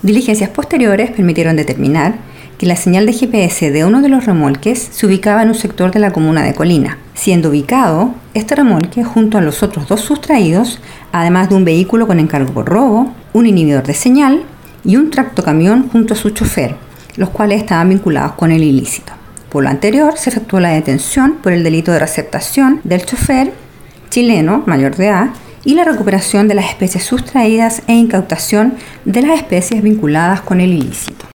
Diligencias posteriores permitieron determinar que la señal de GPS de uno de los remolques se ubicaba en un sector de la comuna de Colina, siendo ubicado este remolque junto a los otros dos sustraídos, además de un vehículo con encargo por robo, un inhibidor de señal y un tractocamión junto a su chofer, los cuales estaban vinculados con el ilícito. Por lo anterior, se efectuó la detención por el delito de receptación del chofer chileno mayor de edad y la recuperación de las especies sustraídas e incautación de las especies vinculadas con el ilícito.